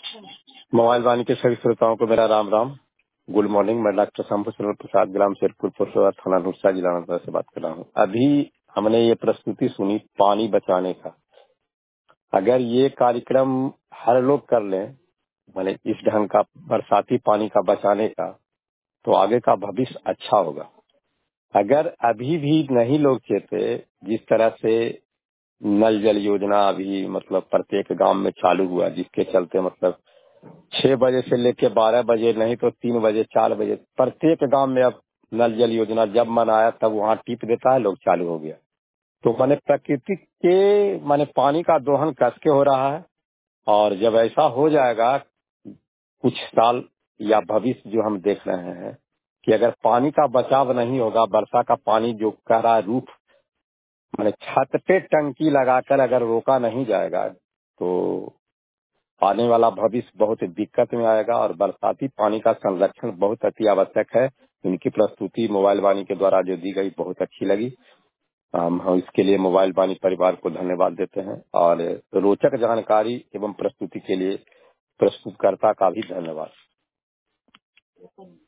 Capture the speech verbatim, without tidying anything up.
Mobile वाणी के सभी श्रोताओं को मेरा राम राम। Good morning. मैं डॉक्टर शंभू शरण प्रसाद, ग्राम शेरपुर पुरसोरा, थाना नुरसा, जिला नर्मदा से बात कर रहा हूँ। अभी हमने ये प्रस्तुति सुनी पानी बचाने का। अगर ये कार्यक्रम हर लोग कर लें, माने इस ढंग का बरसाती पानी का बचाने का, तो आगे का भविष्य अच्छा होगा। अगर अभी भी नहीं लोग चेते, जिस तरह से नल जल योजना अभी मतलब प्रत्येक गांव में चालू हुआ, जिसके चलते मतलब छह बजे से लेके बारह बजे, नहीं तो तीन बजे चार बजे प्रत्येक गांव में अब नल जल योजना जब मन आया तब वहाँ टिप देता है, लोग चालू हो गया। तो माने प्रकृति के माने पानी का दोहन कैसे हो रहा है। और जब ऐसा हो जाएगा कुछ साल या भविष्य जो हम देख रहे हैं कि अगर पानी का बचाव नहीं होगा, वर्षा का पानी जो कह रहा है रूफ माने छत पे टंकी लगाकर अगर रोका नहीं जाएगा तो आने वाला भविष्य बहुत दिक्कत में आएगा। और बरसाती पानी का संरक्षण बहुत अति आवश्यक है। इनकी प्रस्तुति मोबाइल वाणी के द्वारा जो दी गई बहुत अच्छी लगी। हम हम इसके लिए मोबाइल वाणी परिवार को धन्यवाद देते हैं और रोचक जानकारी एवं प्रस्तुति के लिए प्रस्तुतकर्ता का भी धन्यवाद।